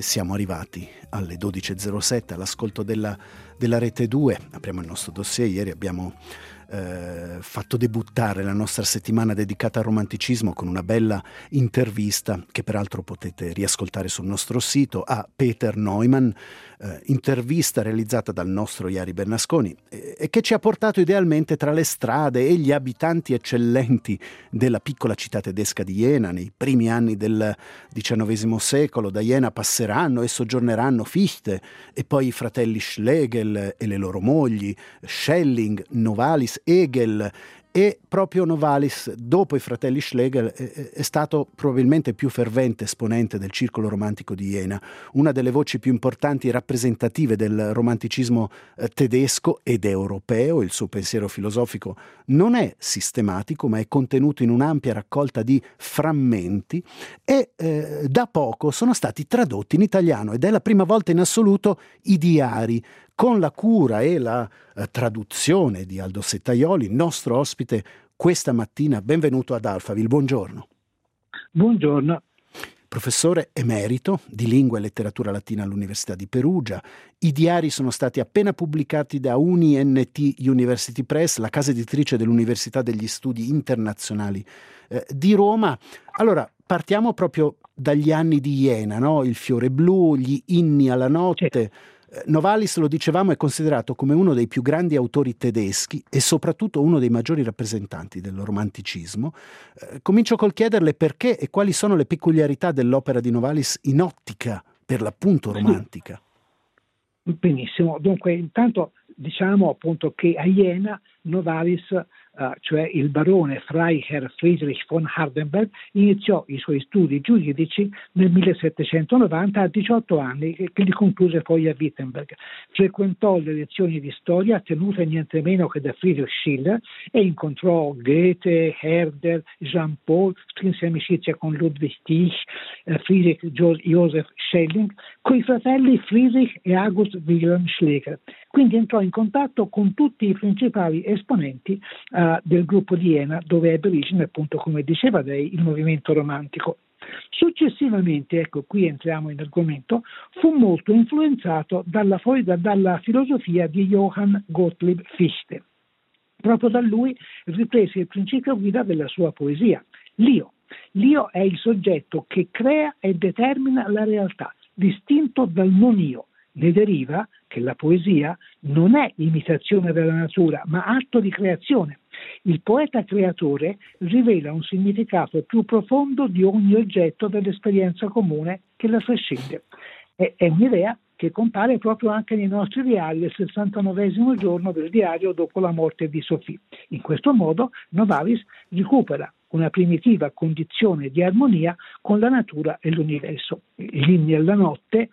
siamo arrivati alle 12.07 all'ascolto della Rete 2. Apriamo il nostro dossier. Ieri abbiamo fatto debuttare la nostra settimana dedicata al romanticismo con una bella intervista che peraltro potete riascoltare sul nostro sito a Peter Neumann, intervista realizzata dal nostro Jari Bernasconi e che ci ha portato idealmente tra le strade e gli abitanti eccellenti della piccola città tedesca di Jena. Nei primi anni del XIX secolo da Jena passeranno e soggiorneranno Fichte e poi i fratelli Schlegel e le loro mogli, Schelling, Novalis, Hegel, e proprio Novalis, dopo i fratelli Schlegel, è stato probabilmente il più fervente esponente del circolo romantico di Jena, una delle voci più importanti e rappresentative del romanticismo tedesco ed europeo. Il suo pensiero filosofico non è sistematico, ma è contenuto in un'ampia raccolta di frammenti e da poco sono stati tradotti in italiano ed è la prima volta in assoluto i diari, con la cura e la traduzione di Aldo Settaioli, nostro ospite questa mattina. Benvenuto ad Alphaville, buongiorno. Buongiorno. Professore emerito di lingua e letteratura latina all'Università di Perugia. I diari sono stati appena pubblicati da UniNT University Press, la casa editrice dell'Università degli Studi Internazionali di Roma. Allora, partiamo proprio dagli anni di Jena, no? Il fiore blu, gli inni alla notte. Sì. Novalis, lo dicevamo, è considerato come uno dei più grandi autori tedeschi e soprattutto uno dei maggiori rappresentanti del romanticismo. Comincio col chiederle perché e quali sono le peculiarità dell'opera di Novalis in ottica, per l'appunto, romantica. Benissimo, dunque intanto diciamo appunto che a Jena Novalis, cioè il barone Freiherr Friedrich von Hardenberg, iniziò i suoi studi giuridici nel 1790 a 18 anni, che li concluse poi a Wittenberg. Frequentò le lezioni di storia tenute niente meno che da Friedrich Schiller e incontrò Goethe, Herder, Jean Paul, strinse amicizia con Ludwig Tieck, Friedrich Joseph Schelling, coi fratelli Friedrich e August Wilhelm Schlegel. Quindi entrò in contatto con tutti i principali esponenti del gruppo di Jena, dove ebbe origine, appunto, come diceva lei, il movimento romantico. Successivamente, ecco, qui entriamo in argomento, fu molto influenzato dalla filosofia di Johann Gottlieb Fichte. Proprio da lui riprese il principio guida della sua poesia, l'io. L'io è il soggetto che crea e determina la realtà, distinto dal non io. Ne deriva che la poesia non è imitazione della natura, ma atto di creazione. Il poeta creatore rivela un significato più profondo di ogni oggetto dell'esperienza comune che la trascende. È un'idea che compare proprio anche nei nostri diari del 69esimo giorno del diario dopo la morte di Sophie. In questo modo Novalis recupera una primitiva condizione di armonia con la natura e l'universo. Gli inni alla notte,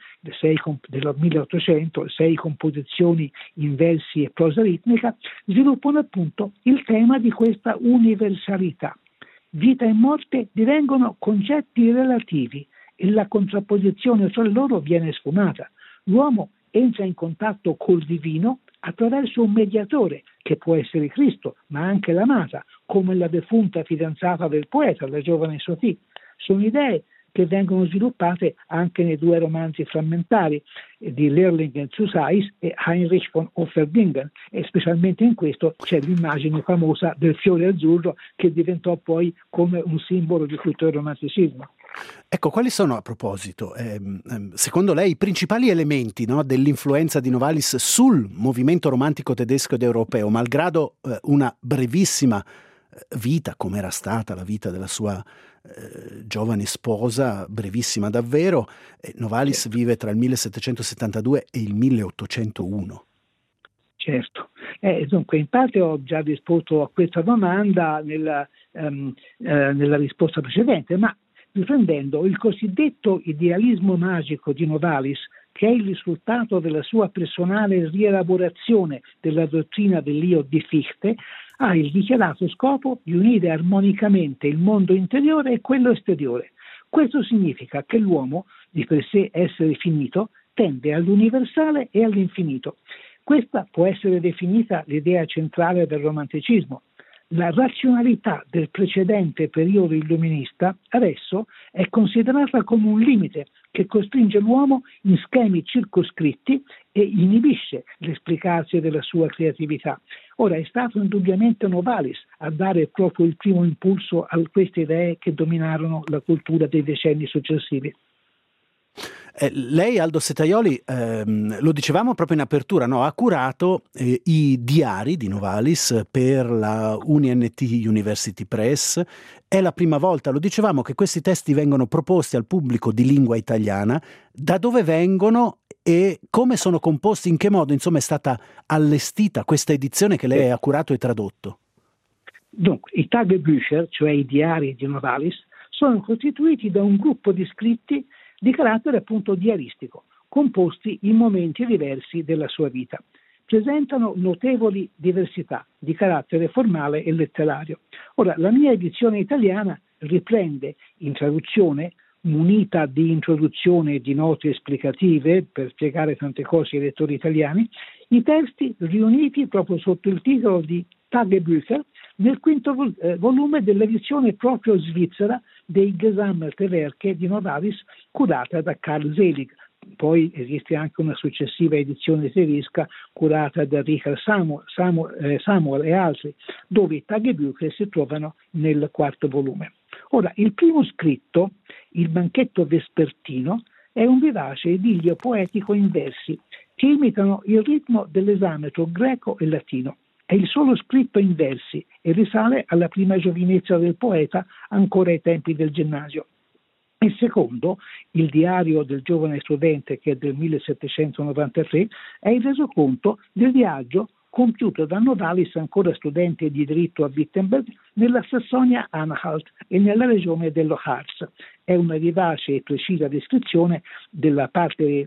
del 1800, 6 composizioni in versi e prosa ritmica, sviluppano appunto il tema di questa universalità. Vita e morte divengono concetti relativi e la contrapposizione tra loro viene sfumata. L'uomo entra in contatto col divino attraverso un mediatore, che può essere Cristo, ma anche l'amata, come la defunta fidanzata del poeta, la giovane Sophie. Sono idee che vengono sviluppate anche nei 2 romanzi frammentari di Lehrling zu Sais e Heinrich von Offerdingen, e specialmente in questo c'è l'immagine famosa del fiore azzurro che diventò poi come un simbolo di tutto il romanticismo. Ecco, quali sono a proposito, secondo lei, i principali elementi, no, dell'influenza di Novalis sul movimento romantico tedesco ed europeo, malgrado una brevissima vita, come era stata la vita della sua giovane sposa, brevissima davvero. Novalis vive tra il 1772 e il 1801. Certo, dunque in parte ho già risposto a questa domanda nella risposta precedente, ma riprendendo il cosiddetto idealismo magico di Novalis, che è il risultato della sua personale rielaborazione della dottrina dell'io di Fichte, ha il dichiarato scopo di unire armonicamente il mondo interiore e quello esteriore. Questo significa che l'uomo, di per sé essere finito, tende all'universale e all'infinito. Questa può essere definita l'idea centrale del romanticismo. la razionalità del precedente periodo illuminista adesso è considerata come un limite che costringe l'uomo in schemi circoscritti e inibisce l'esplicarsi della sua creatività. Ora è stato indubbiamente Novalis a dare proprio il primo impulso a queste idee che dominarono la cultura dei decenni successivi. Lei, Aldo Setaioli, lo dicevamo proprio in apertura, no? Ha curato i diari di Novalis per la UniNT University Press. È la prima volta, lo dicevamo, che questi testi vengono proposti al pubblico di lingua italiana. Da dove vengono e come sono composti, in che modo, insomma, è stata allestita questa edizione che lei ha curato e tradotto? Dunque, i Tagebücher, cioè i diari di Novalis, sono costituiti da un gruppo di scritti di carattere appunto diaristico, composti in momenti diversi della sua vita. Presentano notevoli diversità di carattere formale e letterario. Ora, la mia edizione italiana riprende in traduzione, munita di introduzione e di note esplicative per spiegare tante cose ai lettori italiani, i testi riuniti proprio sotto il titolo di Tagebücher nel quinto volume dell'edizione proprio svizzera dei Gesammelte Werke di Novalis, curata da Karl Selig. Poi esiste anche una successiva edizione tedesca curata da Richard Samuel e altri, dove i Tagebücher si trovano nel quarto volume. Ora, il primo scritto, il Banchetto Vespertino, è un vivace idillio poetico in versi che imitano il ritmo dell'esametro greco e latino. È il solo scritto in versi e risale alla prima giovinezza del poeta, ancora ai tempi del ginnasio. Il secondo, il diario del giovane studente, che è del 1793, è il resoconto del viaggio compiuto da Novalis, ancora studente di diritto a Wittenberg, nella Sassonia-Anhalt e nella regione dello Harz. È una vivace e precisa descrizione di quella parte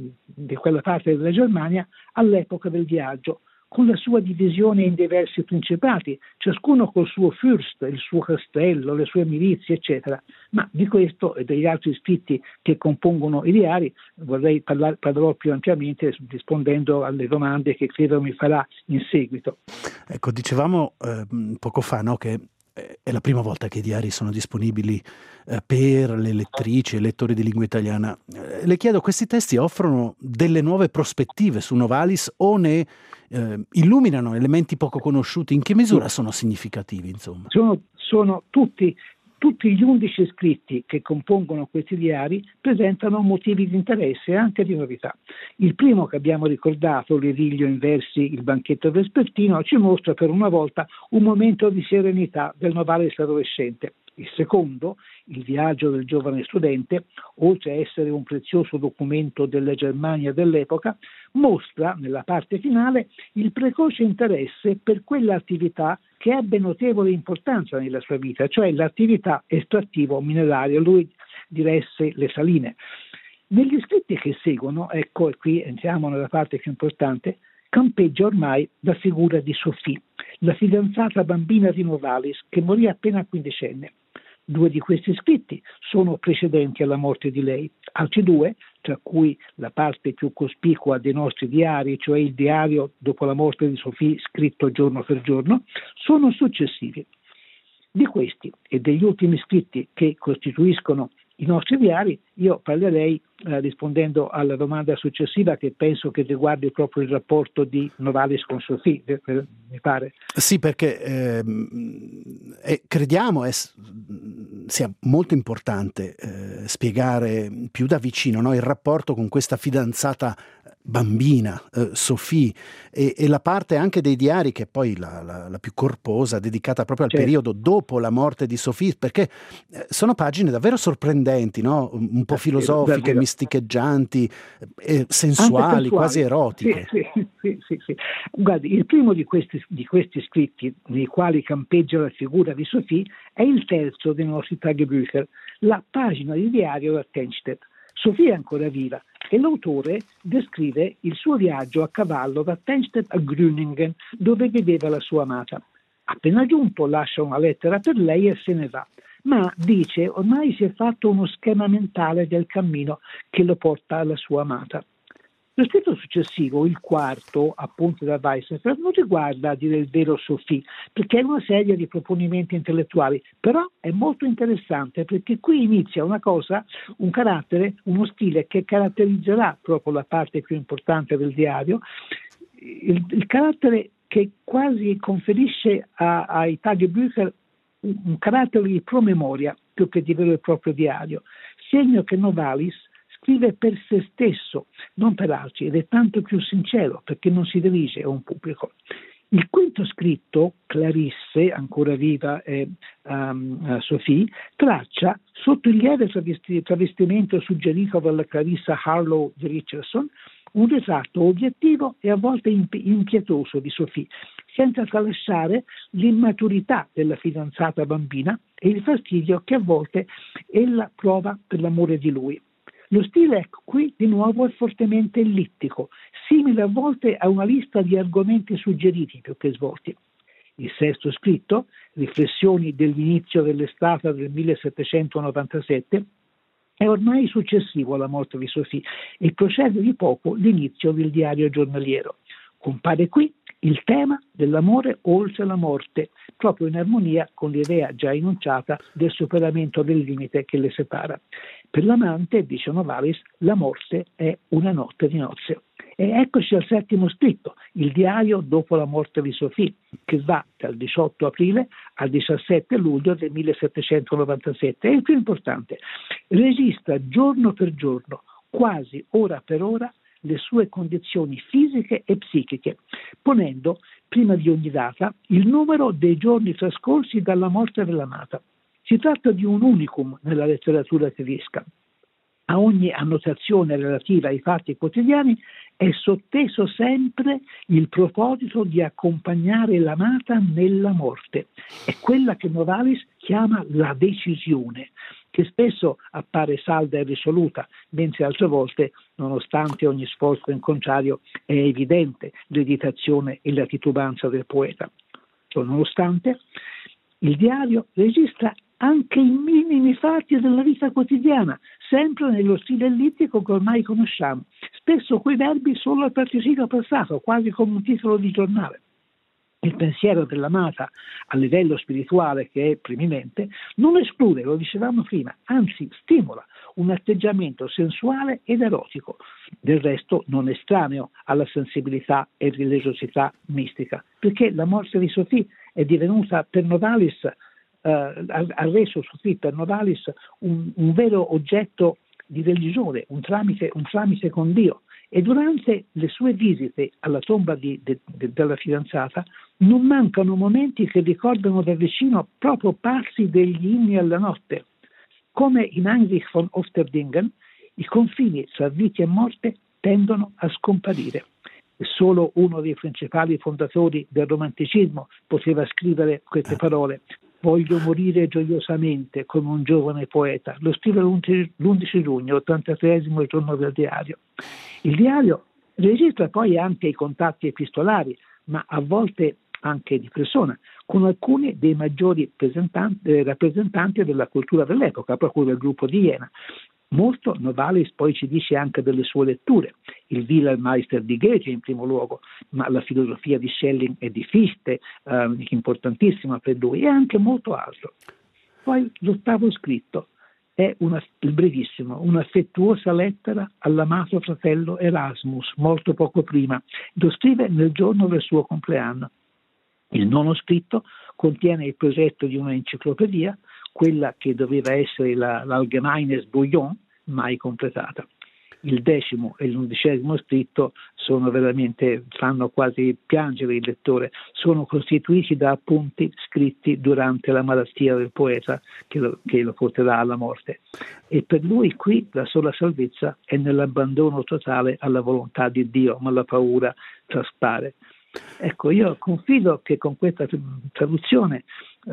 della Germania all'epoca del viaggio, con la sua divisione in diversi principati, ciascuno col suo Fürst, il suo castello, le sue milizie, eccetera. Ma di questo e degli altri scritti che compongono i diari parlerò più ampiamente rispondendo alle domande che credo mi farà in seguito. Ecco, dicevamo poco fa, no, che è la prima volta che i diari sono disponibili per le lettrici e lettori di lingua italiana. Le chiedo, questi testi offrono delle nuove prospettive su Novalis o ne illuminano elementi poco conosciuti? In che misura sono significativi, insomma? Sono tutti gli 11 scritti che compongono questi diari presentano motivi di interesse e anche di novità. Il primo che abbiamo ricordato, l'idillio in versi, il Banchetto Vespertino, ci mostra per una volta un momento di serenità del Novalis adolescente. Il secondo, il viaggio del giovane studente, oltre a essere un prezioso documento della Germania dell'epoca, mostra nella parte finale il precoce interesse per quell'attività che ebbe notevole importanza nella sua vita, cioè l'attività estrattivo-mineraria. Lui diresse le saline. Negli scritti che seguono, ecco, e qui entriamo nella parte più importante, campeggia ormai la figura di Sophie, la fidanzata bambina di Novalis, che morì appena quindicenne. 2 di questi scritti sono precedenti alla morte di lei, altri 2, tra cui la parte più cospicua dei nostri diari, cioè il diario dopo la morte di Sophie scritto giorno per giorno, sono successivi. Di questi e degli ultimi scritti che costituiscono i nostri diari, io parlerei rispondendo alla domanda successiva, che penso che riguardi proprio il rapporto di Novalis con Sophie, mi pare. Sì, perché crediamo sia molto importante spiegare più da vicino, no, il rapporto con questa fidanzata bambina, Sophie, e la parte anche dei diari che è poi la più corposa, dedicata proprio al periodo dopo la morte di Sophie, perché sono pagine davvero sorprendenti, no? Un po' filosofiche, misticheggianti, sensuali, quasi erotiche. Sì. Guardi, il primo di questi scritti, nei quali campeggia la figura di Sophie, è il terzo dei nostri Tagebücher, la pagina di diario da Tennstedt. Sophie è ancora viva e l'autore descrive il suo viaggio a cavallo da Tennstedt a Grüningen, dove vedeva la sua amata. Appena giunto lascia una lettera per lei e se ne va, ma dice ormai si è fatto uno schema mentale del cammino che lo porta alla sua amata. Lo scritto successivo, il quarto, appunto da Weissenfeld, non riguarda, a dire il vero, Sophie, perché è una serie di proponimenti intellettuali, però è molto interessante perché qui inizia una cosa, un carattere, uno stile che caratterizzerà proprio la parte più importante del diario, il carattere che quasi conferisce ai Tagebücher un carattere di promemoria più che di vero e proprio diario, segno che Novalis scrive per se stesso, non per altri, ed è tanto più sincero perché non si dirige a un pubblico. Il quinto scritto, Clarisse, ancora viva, Sophie, traccia, sotto il lieve travestimento suggerito dalla Clarissa Harlow di Richardson, un ritratto obiettivo e a volte impietoso di Sophie, senza tralasciare l'immaturità della fidanzata bambina e il fastidio che a volte ella prova per l'amore di lui. Lo stile qui di nuovo è fortemente ellittico, simile a volte a una lista di argomenti suggeriti più che svolti. Il sesto scritto, Riflessioni dell'inizio dell'estate del 1797, è ormai successivo alla morte di Sophie e procede di poco l'inizio del diario giornaliero. Compare qui il tema dell'amore oltre la morte, proprio in armonia con l'idea già enunciata del superamento del limite che le separa. Per l'amante, dice Novalis, la morte è una notte di nozze. E eccoci al settimo scritto, il diario dopo la morte di Sophie, che va dal 18 aprile al 17 luglio del 1797. È il più importante. Registra giorno per giorno, quasi ora per ora, le sue condizioni fisiche e psichiche, ponendo, prima di ogni data, il numero dei giorni trascorsi dalla morte dell'amata. Si tratta di un unicum nella letteratura tedesca. A ogni annotazione relativa ai fatti quotidiani è sotteso sempre il proposito di accompagnare l'amata nella morte. È quella che Novalis chiama la decisione, che spesso appare salda e risoluta, mentre altre volte, nonostante ogni sforzo in contrario, è evidente l'esitazione e la titubanza del poeta. Ciononostante, il diario registra anche i minimi fatti della vita quotidiana, sempre nello stile ellittico che ormai conosciamo, spesso quei verbi solo al participio passato, quasi come un titolo di giornale. Il pensiero dell'amata a livello spirituale, che è preminente, non esclude, lo dicevamo prima, anzi stimola un atteggiamento sensuale ed erotico, del resto non estraneo alla sensibilità e religiosità mistica, perché la morte di Sophie è divenuta per Novalis, ha reso Sophie per Novalis un vero oggetto di religione, un tramite con Dio. E durante le sue visite alla tomba della fidanzata non mancano momenti che ricordano da vicino proprio passi degli inni alla notte. Come in Heinrich von Ofterdingen, i confini tra vita e morte tendono a scomparire. E solo uno dei principali fondatori del romanticismo poteva scrivere queste parole. Voglio morire gioiosamente come un giovane poeta. Lo scrive l'11 giugno, 83esimo giorno del diario. Il diario registra poi anche i contatti epistolari, ma a volte anche di persona, con alcuni dei maggiori rappresentanti della cultura dell'epoca, proprio del gruppo di Iena. Molto Novalis poi ci dice anche delle sue letture, il Wilhelmeister di Goethe in primo luogo, ma la filosofia di Schelling e di Fichte, importantissima per lui, e anche molto altro. Poi l'ottavo scritto è il brevissimo, un'affettuosa lettera all'amato fratello Erasmus, molto poco prima, lo scrive nel giorno del suo compleanno. Il nono scritto contiene il progetto di una enciclopedia, quella che doveva essere l'Allgemeines Bouillon, mai completata. Il 10° e l'11° scritto sono veramente, fanno quasi piangere il lettore, sono costituiti da appunti scritti durante la malattia del poeta che lo porterà alla morte. E per lui qui la sola salvezza è nell'abbandono totale alla volontà di Dio, ma la paura traspare. Ecco, io confido che con questa traduzione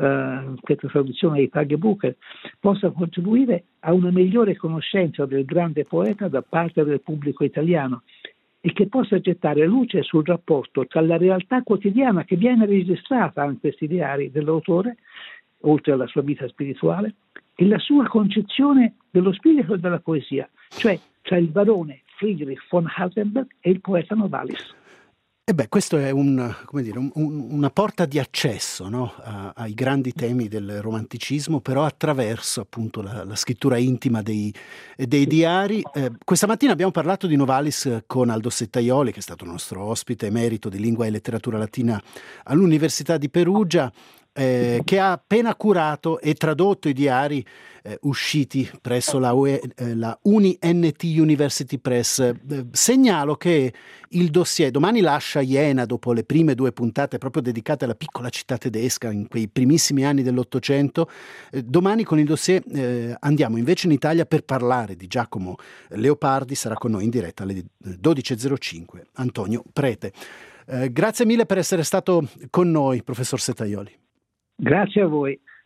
dei Tagebücher possa contribuire a una migliore conoscenza del grande poeta da parte del pubblico italiano e che possa gettare luce sul rapporto tra la realtà quotidiana che viene registrata in questi diari dell'autore, oltre alla sua vita spirituale, e la sua concezione dello spirito e della poesia, cioè tra il barone Friedrich von Hardenberg e il poeta Novalis. E beh, questo è una porta di accesso, no? Ai grandi temi del romanticismo, però attraverso appunto la scrittura intima dei diari. Questa mattina abbiamo parlato di Novalis con Aldo Settaioli, che è stato nostro ospite emerito di lingua e letteratura latina all'Università di Perugia, che ha appena curato e tradotto i diari usciti presso la UniNT University Press. Segnalo che il dossier domani lascia Jena dopo le prime 2 puntate proprio dedicate alla piccola città tedesca in quei primissimi anni dell'Ottocento. Domani con il dossier andiamo invece in Italia per parlare di Giacomo Leopardi. Sarà con noi in diretta alle 12.05 Antonio Prete. Grazie mille per essere stato con noi, professor Settaioli. Grazie a voi.